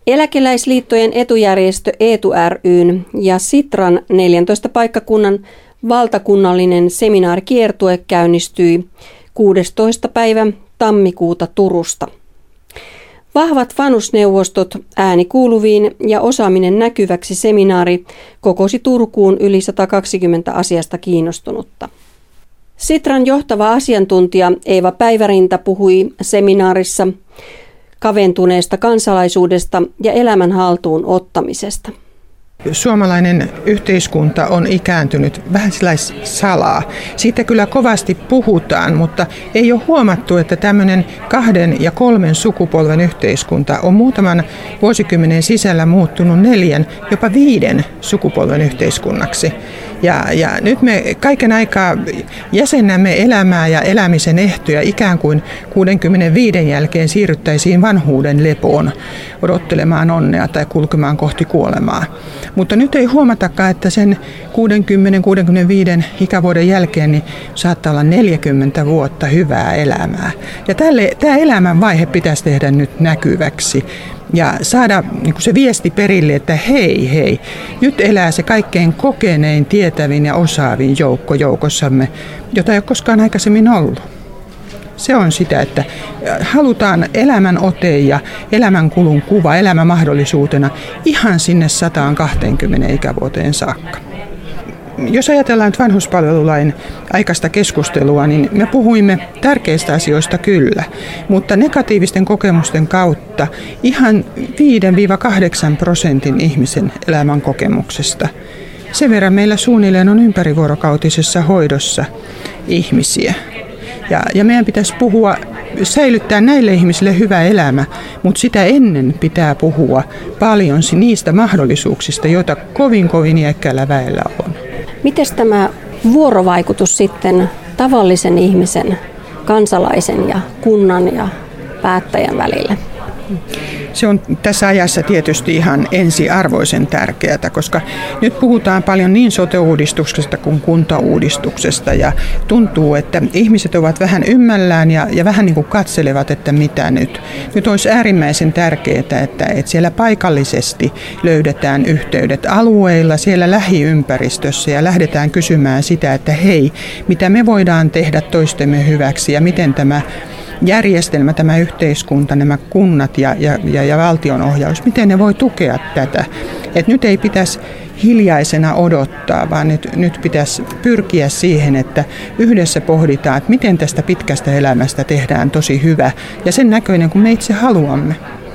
Eläkeläisliittojen etujärjestö EETU ry:n ja Sitran 14 paikkakunnan valtakunnallinen seminaarikiertue käynnistyi 16. päivä tammikuuta Turusta. Vahvat vanhusneuvostot, ääni kuuluviin ja osaaminen näkyväksi seminaari kokosi Turkuun yli 120 asiasta kiinnostunutta. Sitran johtava asiantuntija Eeva Päivärinta puhui seminaarissa kaventuneesta kansalaisuudesta ja elämän haltuun ottamisesta. Suomalainen yhteiskunta on ikääntynyt vähän salaa. Siitä kyllä kovasti puhutaan, mutta ei ole huomattu, että tämmöinen 2 ja 3 sukupolven yhteiskunta on muutaman vuosikymmenen sisällä muuttunut 4, jopa 5 sukupolven yhteiskunnaksi. Ja nyt me kaiken aikaa jäsennämme elämää ja elämisen ehtoja ikään kuin 65 jälkeen siirryttäisiin vanhuuden lepoon odottelemaan onnea tai kulkemaan kohti kuolemaa. Mutta nyt ei huomatakaan, että sen 60-65 ikävuoden jälkeen niin saattaa olla 40 vuotta hyvää elämää. Ja tämä elämänvaihe pitäisi tehdä nyt näkyväksi. Ja saada niin se viesti perille, että hei, nyt elää se kaikkein kokenein, tietävin ja osaavin joukko joukossamme, jota ei ole koskaan aikaisemmin ollut. Se on sitä, että halutaan elämän ote ja elämänkulun kuva elämänmahdollisuutena ihan sinne 120 ikävuoteen saakka. Jos ajatellaan nyt vanhuspalvelulain aikaista keskustelua, niin me puhuimme tärkeistä asioista kyllä, mutta negatiivisten kokemusten kautta ihan 5-8% ihmisen elämän kokemuksesta. Sen verran meillä suunnilleen on ympärivuorokautisessa hoidossa ihmisiä. Ja meidän pitäisi säilyttää näille ihmisille hyvä elämä, mutta sitä ennen pitää puhua paljon niistä mahdollisuuksista, joita kovin iäkkäällä väellä on. Miten tämä vuorovaikutus sitten tavallisen ihmisen, kansalaisen ja kunnan ja päättäjän välillä? Se on tässä ajassa tietysti ihan ensiarvoisen tärkeää, koska nyt puhutaan paljon niin sote-uudistuksesta kuin kuntauudistuksesta ja tuntuu, että ihmiset ovat vähän ymmällään ja vähän niin kuin katselevat, että mitä nyt. Nyt olisi äärimmäisen tärkeää, että siellä paikallisesti löydetään yhteydet alueilla, siellä lähiympäristössä ja lähdetään kysymään sitä, että hei, mitä me voidaan tehdä toistemme hyväksi ja miten tämä järjestelmä, tämä yhteiskunta, nämä kunnat ja valtionohjaus, miten ne voi tukea tätä. Et nyt ei pitäisi hiljaisena odottaa, vaan nyt pitäisi pyrkiä siihen, että yhdessä pohditaan, että miten tästä pitkästä elämästä tehdään tosi hyvä ja sen näköinen, kun me itse haluamme.